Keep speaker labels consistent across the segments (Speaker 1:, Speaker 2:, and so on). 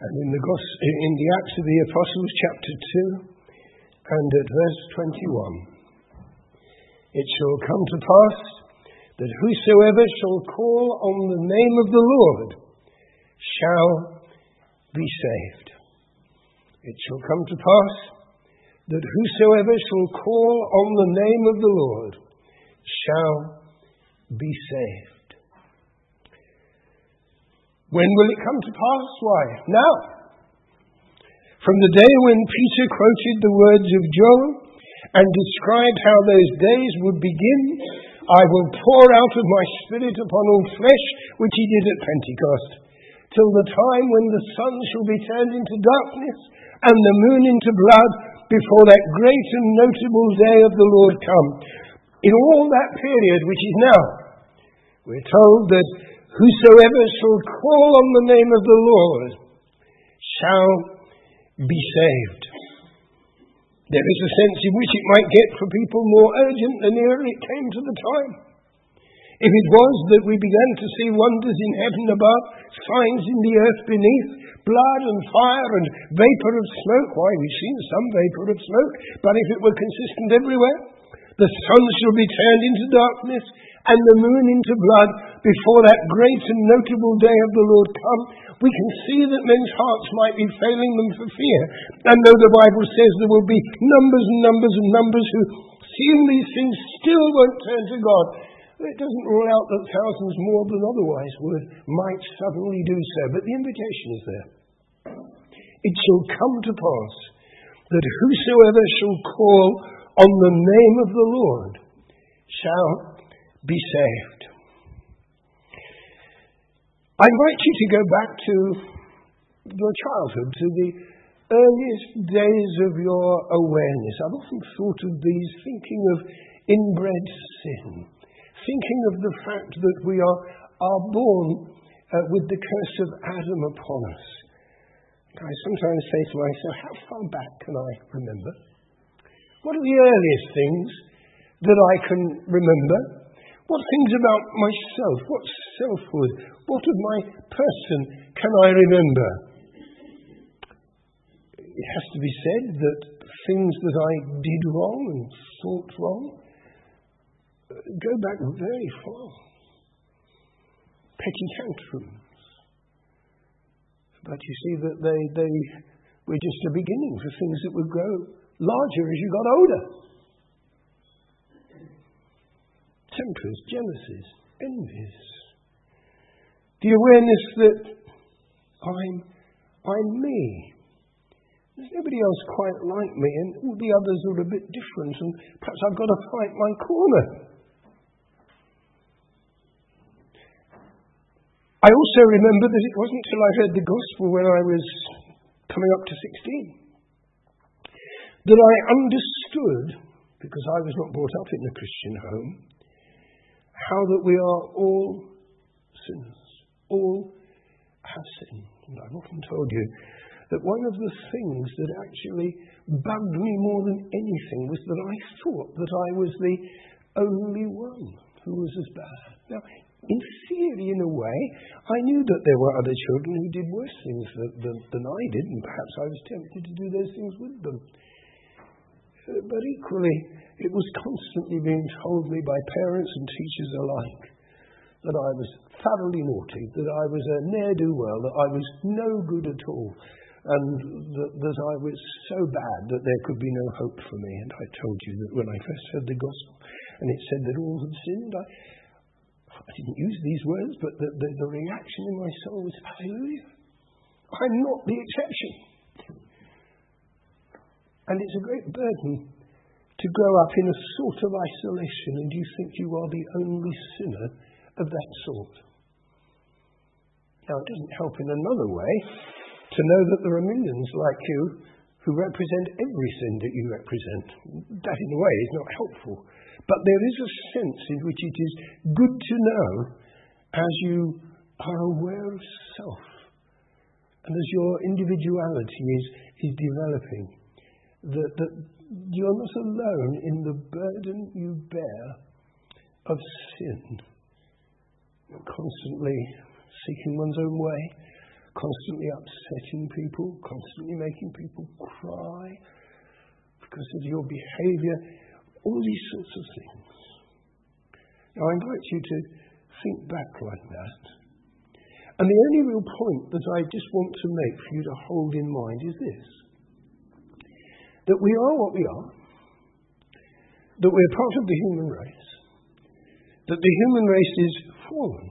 Speaker 1: And in the Acts of the Apostles, chapter 2, and at verse 21, it shall come to pass that whosoever shall call on the name of the Lord shall be saved. It shall come to pass that whosoever shall call on the name of the Lord shall be saved. When will it come to pass? Why? Now. From the day when Peter quoted the words of Joel and described how those days would begin, I will pour out of my Spirit upon all flesh, which he did at Pentecost, till the time when the sun shall be turned into darkness and the moon into blood, before that great and notable day of the Lord come. In all that period, which is now, we're told that whosoever shall call on the name of the Lord shall be saved. There is a sense in which it might get for people more urgent the nearer it came to the time. If it was that we began to see wonders in heaven above, signs in the earth beneath, blood and fire and vapour of smoke, why, we've seen some vapour of smoke, but if it were consistent everywhere, the sun shall be turned into darkness and the moon into blood before that great and notable day of the Lord come, we can see that men's hearts might be failing them for fear. And though the Bible says there will be numbers and numbers and numbers who, seeing these things, still won't turn to God, it doesn't rule out that thousands more than otherwise might suddenly do so. But the invitation is there. It shall come to pass that whosoever shall call on the name of the Lord shall be saved. I invite you to go back to your childhood, to the earliest days of your awareness. I've often thought of these, thinking of inbred sin, thinking of the fact that we are born with the curse of Adam upon us. I sometimes say to myself, how far back can I remember? What are the earliest things that I can remember? What things about myself, what selfhood, what of my person can I remember? It has to be said that things that I did wrong and thought wrong go back very far. Petty tantrums. But you see that they were just a beginning for things that would grow larger as you got older. Tempers, jealousies, envies. The awareness that I'm me. There's nobody else quite like me, and all the others are a bit different, and perhaps I've got to fight my corner. I also remember that it wasn't till I heard the gospel when I was coming up to 16 that I understood, because I was not brought up in a Christian home, how that we are all sinners, all have sinned. And I've often told you that one of the things that actually bugged me more than anything was that I thought that I was the only one who was as bad. Now, in theory, in a way, I knew that there were other children who did worse things than I did, and perhaps I was tempted to do those things with them. But equally, it was constantly being told me by parents and teachers alike that I was thoroughly naughty, that I was a ne'er-do-well, that I was no good at all, and that I was so bad that there could be no hope for me. And I told you that when I first heard the gospel, and it said that all had sinned, I didn't use these words, but the reaction in my soul was, hallelujah, I'm not the exception. And it's a great burden to grow up in a sort of isolation and you think you are the only sinner of that sort. Now, it doesn't help in another way to know that there are millions like you who represent every sin that you represent. That, in a way, is not helpful. But there is a sense in which it is good to know, as you are aware of self, and as your individuality is developing, that you're not alone in the burden you bear of sin. You're constantly seeking one's own way, constantly upsetting people, constantly making people cry because of your behavior, all these sorts of things. Now, I invite you to think back like that. And the only real point that I just want to make for you to hold in mind is this: that we are what we are, that we're part of the human race, that the human race is fallen,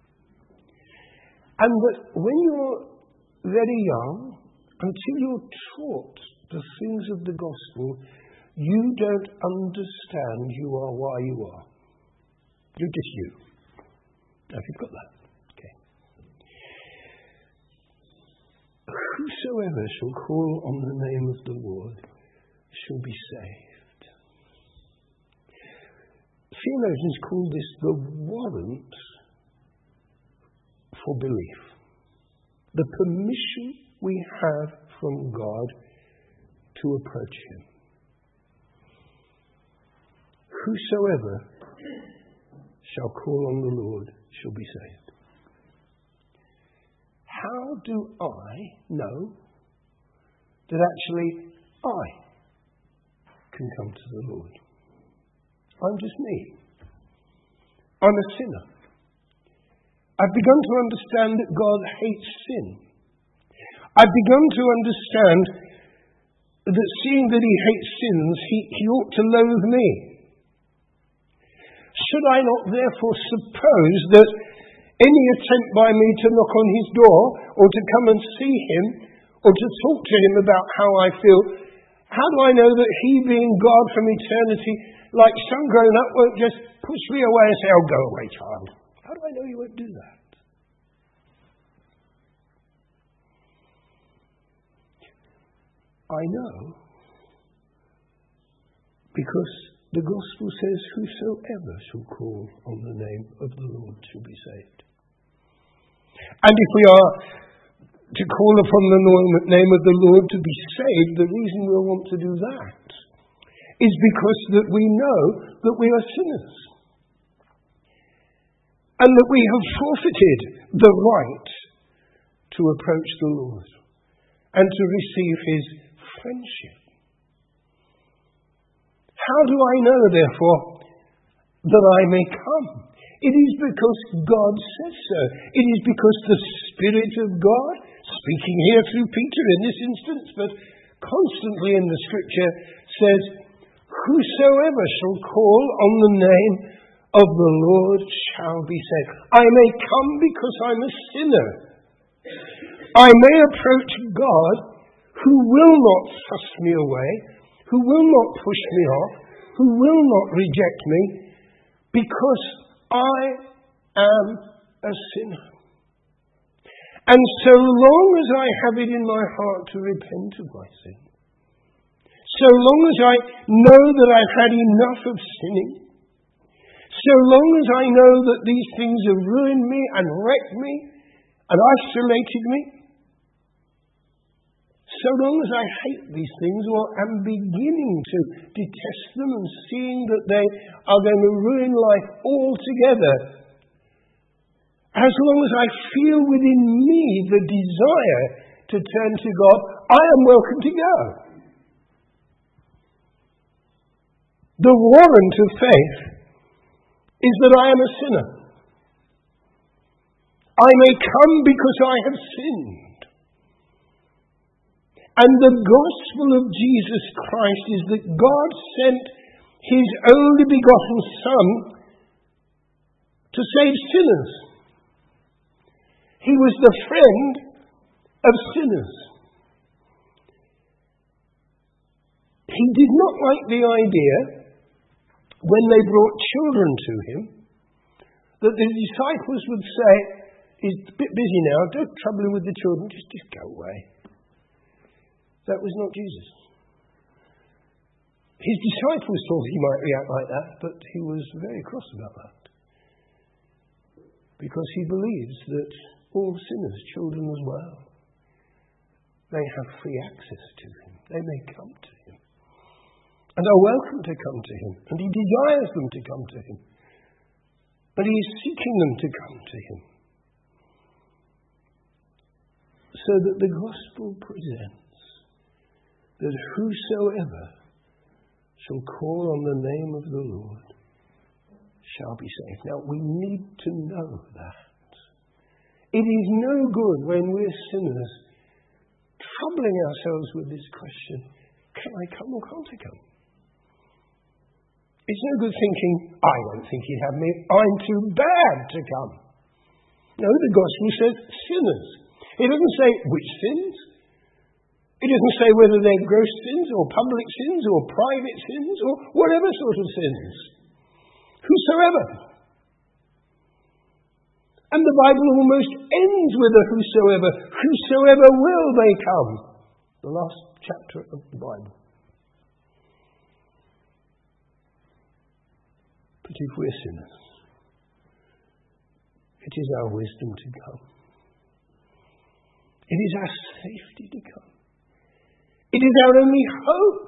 Speaker 1: and that when you're very young, until you're taught the things of the gospel, you don't understand you are why you are. You're just you. Now, if you've got that, okay. Whosoever shall call on the name of the Lord shall be saved. Theologians call this the warrant for belief. The permission we have from God to approach Him. Whosoever shall call on the Lord shall be saved. How do I know that actually I can come to the Lord? I'm just me. I'm a sinner. I've begun to understand that God hates sin. I've begun to understand that seeing that He hates sins, He ought to loathe me. Should I not therefore suppose that any attempt by me to knock on His door, or to come and see Him, or to talk to Him about how I feel, how do I know that He, being God from eternity, like some grown-up, won't just push me away and say, "Oh, go away, child"? How do I know He won't do that? I know because the gospel says, "Whosoever shall call on the name of the Lord shall be saved." And if we are to call upon the name of the Lord to be saved, the reason we'll want to do that is because that we know that we are sinners and that we have forfeited the right to approach the Lord and to receive His friendship. How do I know, therefore, that I may come? It is because God says so. It is because the Spirit of God, speaking here through Peter in this instance, but constantly in the Scripture, says, "Whosoever shall call on the name of the Lord shall be saved." I may come because I'm a sinner. I may approach God, who will not thrust me away, who will not push me off, who will not reject me, because I am a sinner. And so long as I have it in my heart to repent of my sin, so long as I know that I've had enough of sinning, so long as I know that these things have ruined me and wrecked me and isolated me, so long as I hate these things or am beginning to detest them and seeing that they are going to ruin life altogether, as long as I feel within me the desire to turn to God, I am welcome to go. The warrant of faith is that I am a sinner. I may come because I have sinned. And the gospel of Jesus Christ is that God sent His only begotten Son to save sinners. He was the friend of sinners. He did not like the idea, when they brought children to Him, that the disciples would say, "He's a bit busy now, don't trouble Him with the children, just go away." That was not Jesus. His disciples thought He might react like that, but He was very cross about that. Because He believes that all sinners, children as well, they have free access to Him. They may come to Him. And are welcome to come to Him. And He desires them to come to Him. But He is seeking them to come to Him. So that the gospel presents that whosoever shall call on the name of the Lord shall be saved. Now, we need to know that. It is no good when we're sinners troubling ourselves with this question, can I come or can't I come? It's no good thinking, I don't think he'd have me, I'm too bad to come. No, the gospel says sinners. It doesn't say which sins. It doesn't say whether they're gross sins or public sins or private sins or whatever sort of sins. Whosoever. And the Bible almost ends with a whosoever. Whosoever will they come. The last chapter of the Bible. But if we're sinners, it is our wisdom to come. It is our safety to come. It is our only hope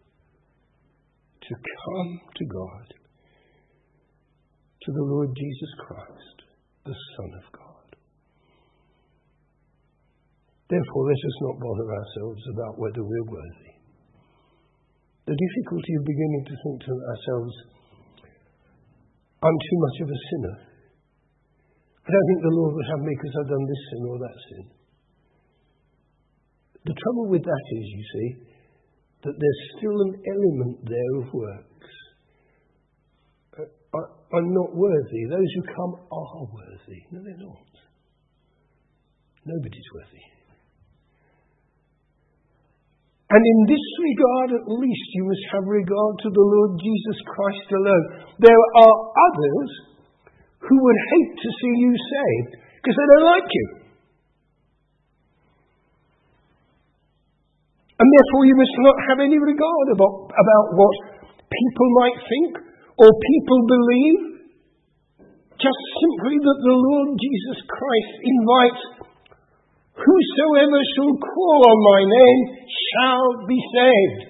Speaker 1: to come to God, to the Lord Jesus Christ, the Son of God. Therefore, let us not bother ourselves about whether we're worthy. The difficulty of beginning to think to ourselves, I'm too much of a sinner. I don't think the Lord would have me because I've done this sin or that sin. The trouble with that is, you see, that there's still an element there of works. I'm not worthy. Those who come are worthy. No, they're not. Nobody's worthy. And in this regard, at least, you must have regard to the Lord Jesus Christ alone. There are others who would hate to see you saved because they don't like you. And therefore you must not have any regard about what people might think or people believe. Just simply that the Lord Jesus Christ invites, whosoever shall call on my name shall be saved.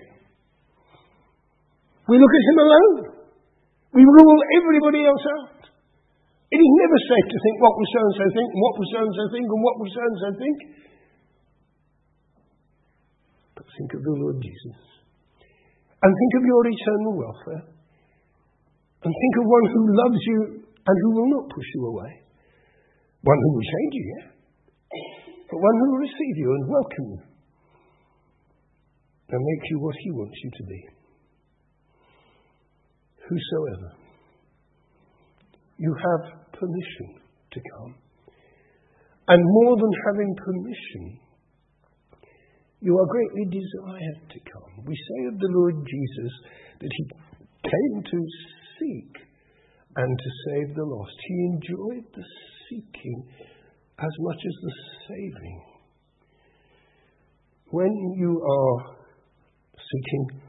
Speaker 1: We look at him alone. We rule everybody else out. It is never safe to think what will so-and-so think, and what will so-and-so think, and what will so-and-so think. But think of the Lord Jesus. And think of your eternal welfare. And think of one who loves you and who will not push you away. One who will change you, yeah? But one who will receive you and welcome you. And make you what he wants you to be. Whosoever. You have permission to come. And more than having permission, you are greatly desired to come. We say of the Lord Jesus that he came to seek and to save the lost. He enjoyed the seeking as much as the saving. When you are seeking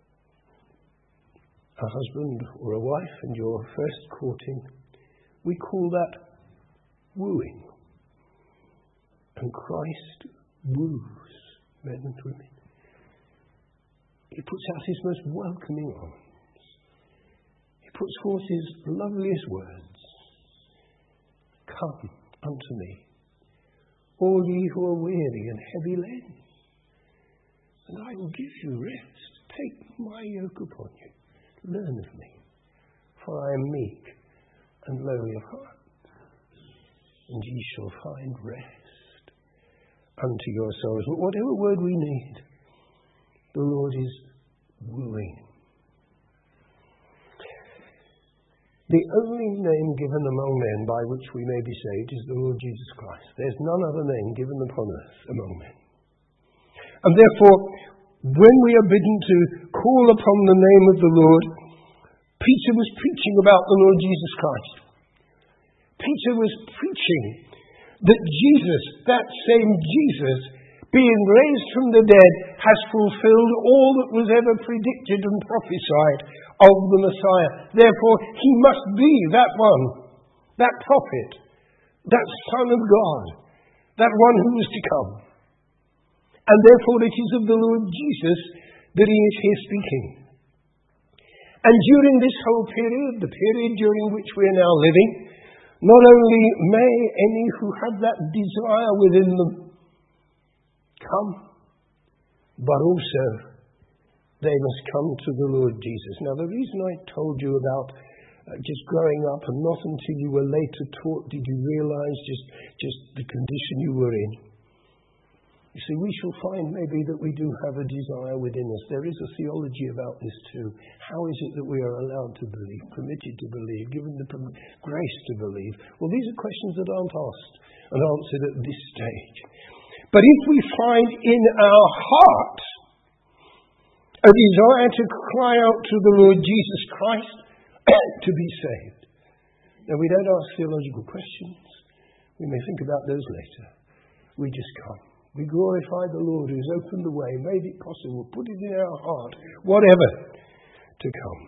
Speaker 1: a husband or a wife and you're first courting, we call that wooing. And Christ woos men and women. He puts out his most welcoming arms. He puts forth his loveliest words. Come unto me, all ye who are weary and heavy laden, and I will give you rest. Take my yoke upon you. Learn of me, for I am meek and lowly of heart, and ye shall find rest unto your souls. But whatever word we need, the Lord is wooing. The only name given among men by which we may be saved is the Lord Jesus Christ. There's none other name given upon earth among men. And therefore, when we are bidden to call upon the name of the Lord, Peter was preaching about the Lord Jesus Christ. Peter was preaching that Jesus, that same Jesus, being raised from the dead, has fulfilled all that was ever predicted and prophesied of the Messiah. Therefore, he must be that one, that prophet, that Son of God, that one who was to come. And therefore it is of the Lord Jesus that he is here speaking. And during this whole period, the period during which we are now living, not only may any who have that desire within them come, but also they must come to the Lord Jesus. Now, the reason I told you about just growing up and not until you were later taught did you realize just the condition you were in. You see, we shall find maybe that we do have a desire within us. There is a theology about this too. How is it that we are allowed to believe, permitted to believe, given the grace to believe? Well, these are questions that aren't asked and answered at this stage. But if we find in our heart a desire to cry out to the Lord Jesus Christ to be saved. Now, we don't ask theological questions. We may think about those later. We just come. We glorify the Lord who's opened the way, made it possible, put it in our heart, whatever, to come.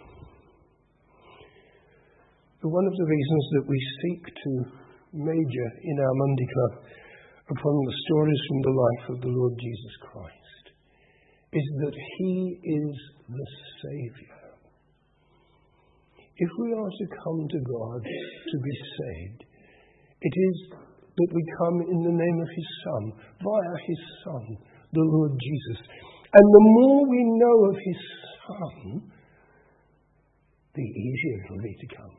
Speaker 1: But one of the reasons that we seek to major in our Monday Club upon the stories from the life of the Lord Jesus Christ is that He is the Saviour. If we are to come to God to be saved, it is that we come in the name of His Son, via His Son, the Lord Jesus. And the more we know of His Son, the easier it will be to come.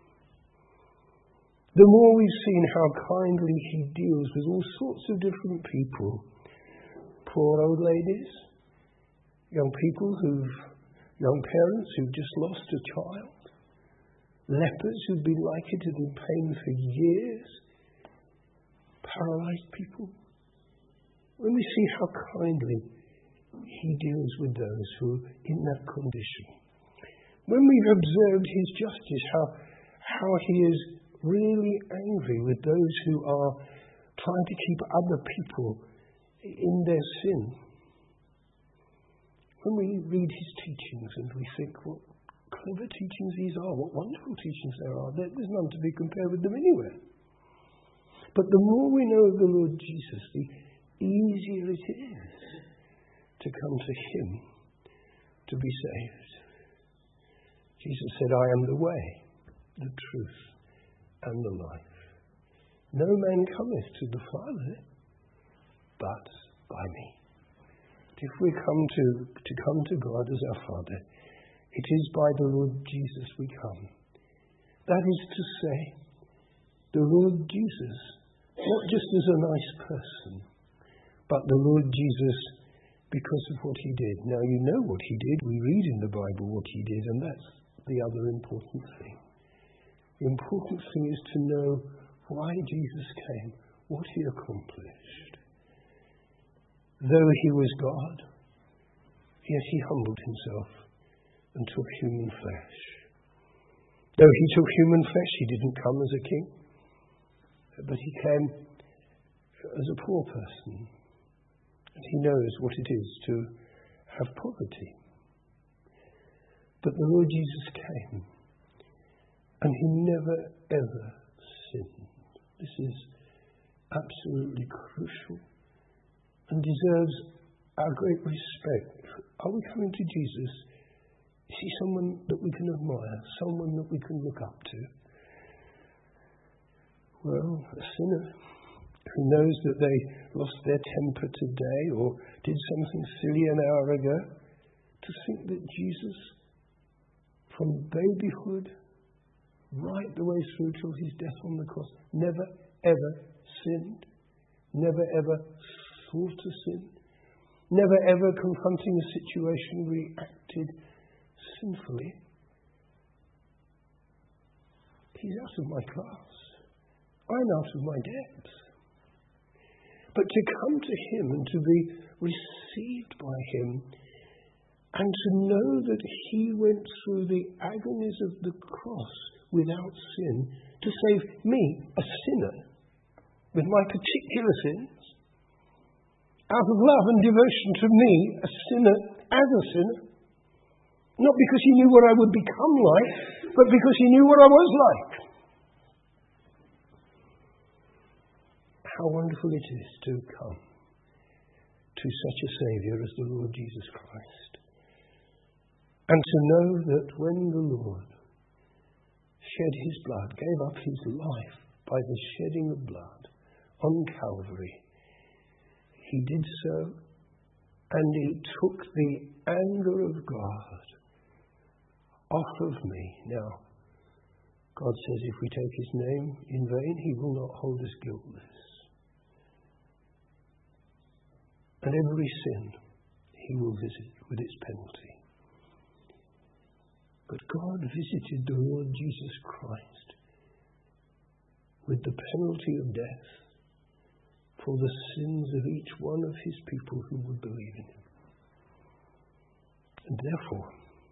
Speaker 1: The more we've seen how kindly He deals with all sorts of different people, poor old ladies, young parents who've just lost a child, lepers who've been likened in pain for years, paralyzed people. When we see how kindly He deals with those who are in that condition, when we've observed His justice, how He is really angry with those who are trying to keep other people in their sin, when we read His teachings and we think, what clever teachings these are, what wonderful teachings there are, there's none to be compared with them anywhere. But the more we know of the Lord Jesus, the easier it is to come to Him to be saved. Jesus said, I am the way, the truth, and the life. No man cometh to the Father but by me. If we come to God as our Father, it is by the Lord Jesus we come. That is to say, the Lord Jesus, not just as a nice person, but the Lord Jesus because of what He did. Now, you know what He did. We read in the Bible what He did, and that's the other important thing. The important thing is to know why Jesus came, what He accomplished. Though He was God, yet He humbled Himself and took human flesh. Though He took human flesh, He didn't come as a king, but He came as a poor person. And He knows what it is to have poverty. But the Lord Jesus came, and He never ever sinned. This is absolutely crucial and deserves our great respect. Are we coming to Jesus? Is He someone that we can admire, someone that we can look up to? Well, a sinner who knows that they lost their temper today or did something silly an hour ago, to think that Jesus, from babyhood right the way through till His death on the cross, never ever sinned, never ever thought to sin, never ever confronting a situation reacted sinfully. He's out of my class. I'm out of my depth. But to come to Him and to be received by Him and to know that He went through the agonies of the cross without sin to save me, a sinner, with my particular sins, out of love and devotion to me, a sinner, as a sinner, not because He knew what I would become like, but because He knew what I was like. How wonderful it is to come to such a Saviour as the Lord Jesus Christ. And to know that when the Lord shed His blood, gave up His life by the shedding of blood on Calvary, He he did so, and it took the anger of God off of me. Now, God says if we take his name in vain, he will not hold us guiltless. And every sin he will visit with its penalty. But God visited the Lord Jesus Christ with the penalty of death for the sins of each one of his people who would believe in him. And therefore,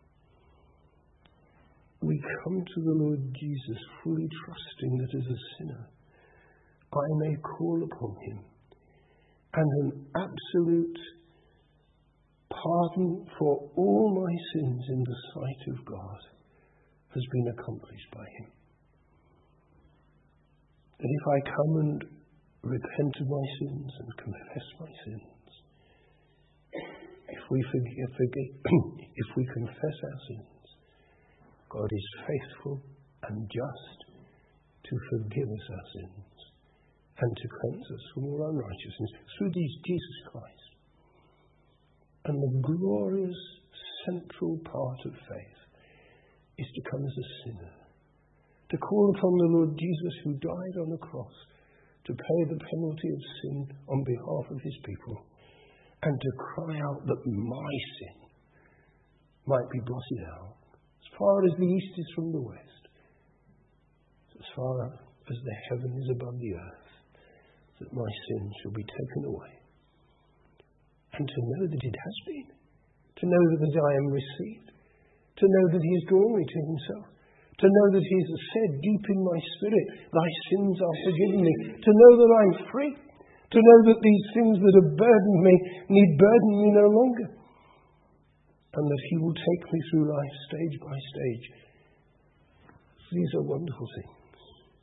Speaker 1: we come to the Lord Jesus fully trusting that as a sinner, I may call upon him, and an absolute pardon for all my sins in the sight of God has been accomplished by him. And if I come and repent of my sins and confess my sins, if we confess our sins, God is faithful and just to forgive us our sins and to cleanse us from all unrighteousness through Jesus Christ. And the glorious central part of faith is to come as a sinner, to call upon the Lord Jesus who died on the cross to pay the penalty of sin on behalf of his people, and to cry out that my sin might be blotted out. As far as the east is from the west, as far as the heaven is above the earth, that my sin shall be taken away. And to know that it has been, to know that I am received, to know that he has drawn me to himself, to know that he has said deep in my spirit, thy sins are forgiven me, to know that I'm free, to know that these things that have burdened me need burden me no longer, and that he will take me through life stage by stage. These are wonderful things.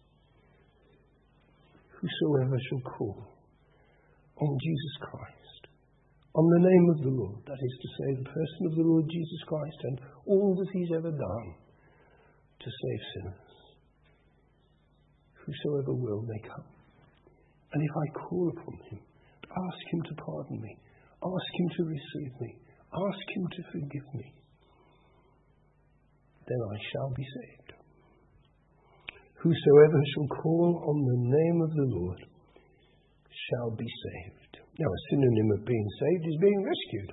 Speaker 1: Whosoever shall call on Jesus Christ, on the name of the Lord, that is to say, the person of the Lord Jesus Christ and all that he's ever done to save sinners, whosoever will may come. And if I call upon him, ask him to pardon me, ask him to receive me, ask him to forgive me, then I shall be saved. Whosoever shall call on the name of the Lord shall be saved. Now, a synonym of being saved is being rescued.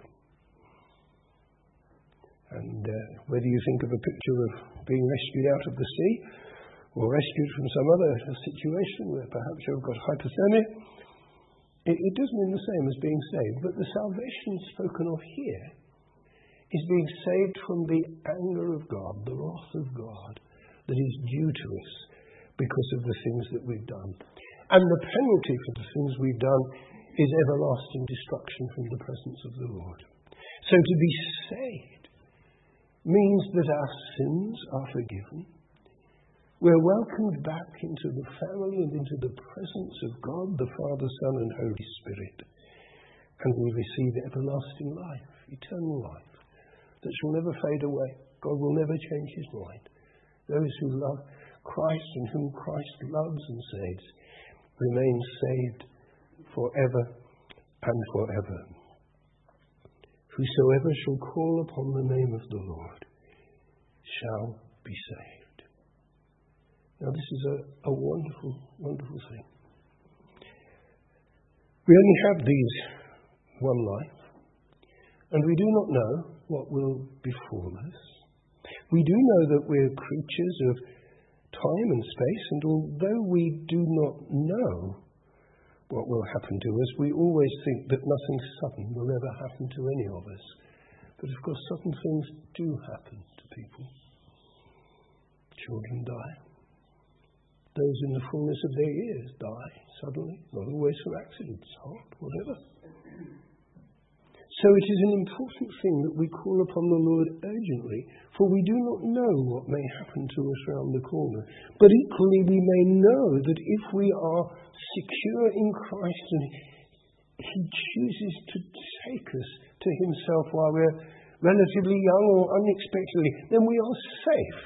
Speaker 1: And whether you think of a picture of being rescued out of the sea, or rescued from some other situation where perhaps you've got hypothermia, it does mean the same as being saved. But the salvation spoken of here is being saved from the anger of God, the wrath of God that is due to us because of the things that we've done. And the penalty for the things we've done is everlasting destruction from the presence of the Lord. So to be saved means that our sins are forgiven. We're welcomed back into the family and into the presence of God, the Father, Son, and Holy Spirit. And we receive everlasting life, eternal life, that shall never fade away. God will never change his mind. Those who love Christ and whom Christ loves and saves remain saved forever and forever. Whosoever shall call upon the name of the Lord shall be saved. Now this is a wonderful, wonderful thing. We only have these one life, and we do not know what will befall us. We do know that we're creatures of time and space, and although we do not know what will happen to us, we always think that nothing sudden will ever happen to any of us. But of course, sudden things do happen to people. Children die. Those in the fullness of their years die suddenly, not always from accidents, heart, whatever. So it is an important thing that we call upon the Lord urgently, for we do not know what may happen to us round the corner. But equally we may know that if we are secure in Christ and he chooses to take us to himself while we're relatively young or unexpectedly, then we are safe.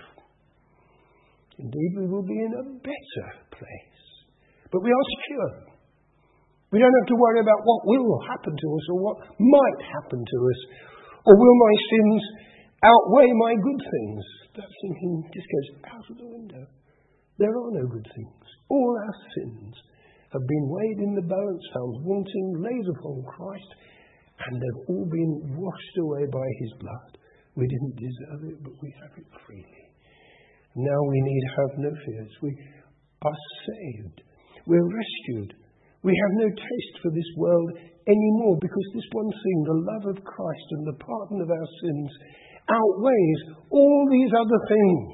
Speaker 1: Indeed, we will be in a better place. But we are secure. We don't have to worry about what will happen to us or what might happen to us. Or will my sins outweigh my good things? That thinking just goes out of the window. There are no good things. All our sins have been weighed in the balance, found wanting, laid upon Christ, and they've all been washed away by his blood. We didn't deserve it, but we have it freely. Now we need have no fears. We are saved. We're rescued. We have no taste for this world anymore because this one thing, the love of Christ and the pardon of our sins, outweighs all these other things.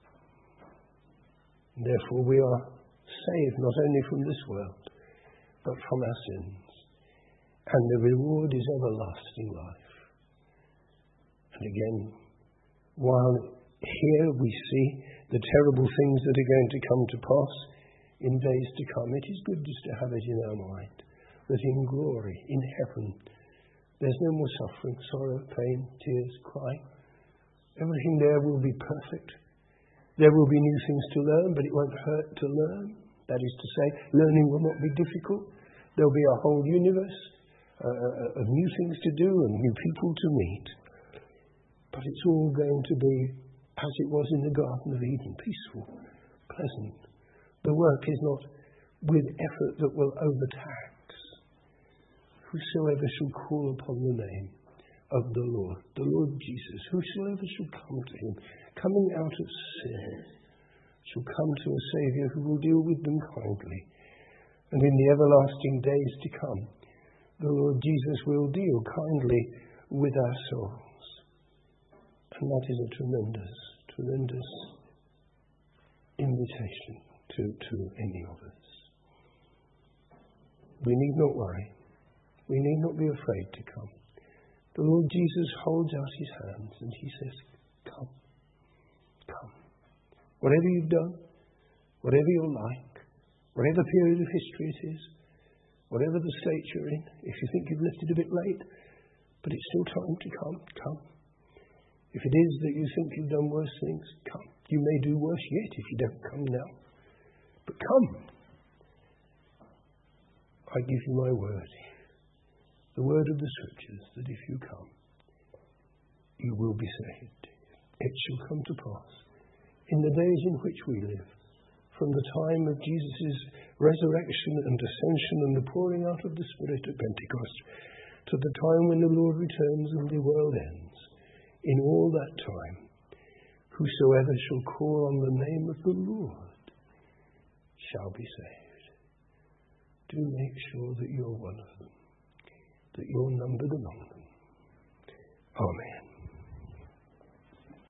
Speaker 1: Therefore we are saved not only from this world, but from our sins. And the reward is everlasting life. And again, while here we see the terrible things that are going to come to pass in days to come, it is good just to have it in our mind that in glory, in heaven, there's no more suffering, sorrow, pain, tears, crying. Everything there will be perfect. There will be new things to learn, but it won't hurt to learn. That is to say, learning will not be difficult. There'll be a whole universe of new things to do and new people to meet. But it's all going to be as it was in the Garden of Eden, peaceful, pleasant. The work is not with effort that will overtax. Whosoever shall call upon the name of the Lord Jesus, whosoever shall come to him, coming out of sin, shall come to a Saviour who will deal with them kindly. And in the everlasting days to come, the Lord Jesus will deal kindly with our souls. And that is a tremendous invitation to any of us. We need not worry. We need not be afraid to come. The Lord Jesus holds out his hands and he says, come. Come. Whatever you've done, whatever you're like, whatever period of history it is, whatever the state you're in, if you think you've left it a bit late, but it's still time to come. If it is that you think you've done worse things, come. You may do worse yet if you don't come now. But come. I give you my word. The word of the Scriptures, that if you come, you will be saved. It shall come to pass in the days in which we live, from the time of Jesus' resurrection and ascension and the pouring out of the Spirit at Pentecost, to the time when the Lord returns and the world ends. In all that time, whosoever shall call on the name of the Lord shall be saved. Do make sure that you're one of them, that you're numbered among them. Amen.